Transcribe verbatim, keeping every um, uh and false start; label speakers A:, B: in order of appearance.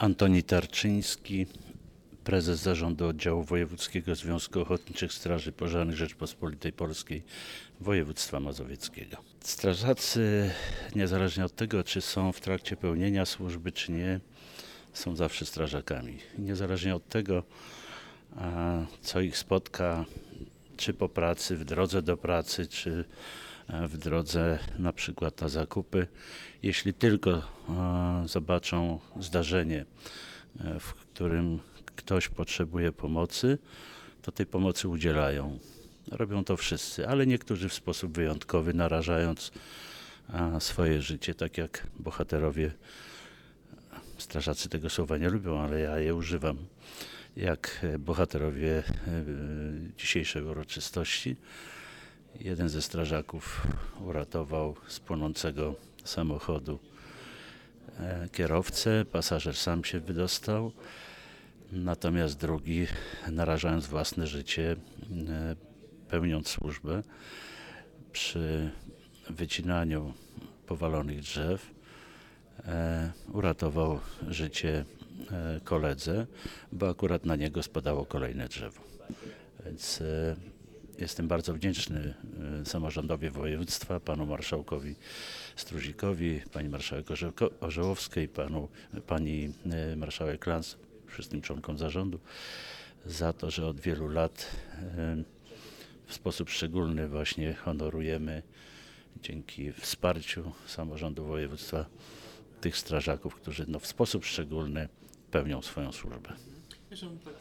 A: Antoni Tarczyński, prezes Zarządu Oddziału Wojewódzkiego Związku Ochotniczych Straży Pożarnych Rzeczypospolitej Polskiej Województwa Mazowieckiego. Strażacy, niezależnie od tego, czy są w trakcie pełnienia służby, czy nie, są zawsze strażakami. Niezależnie od tego, co ich spotka, czy po pracy, w drodze do pracy, czy w drodze na przykład na zakupy, jeśli tylko zobaczą zdarzenie, w którym ktoś potrzebuje pomocy, to tej pomocy udzielają. Robią to wszyscy, ale niektórzy w sposób wyjątkowy, narażając swoje życie, tak jak bohaterowie. Strażacy tego słowa nie lubią, ale ja je używam, jak bohaterowie dzisiejszej uroczystości. Jeden ze strażaków uratował z płonącego samochodu kierowcę, pasażer sam się wydostał, natomiast drugi, narażając własne życie, pełniąc służbę przy wycinaniu powalonych drzew, uratował życie koledze, bo akurat na niego spadało kolejne drzewo. Więc jestem bardzo wdzięczny samorządowi województwa, panu marszałkowi Struzikowi, pani marszałek Orzełowskiej, panu, pani marszałek Lans, wszystkim członkom zarządu za to, że od wielu lat w sposób szczególny właśnie honorujemy dzięki wsparciu samorządu województwa tych strażaków, którzy no, w sposób szczególny pełnią swoją służbę.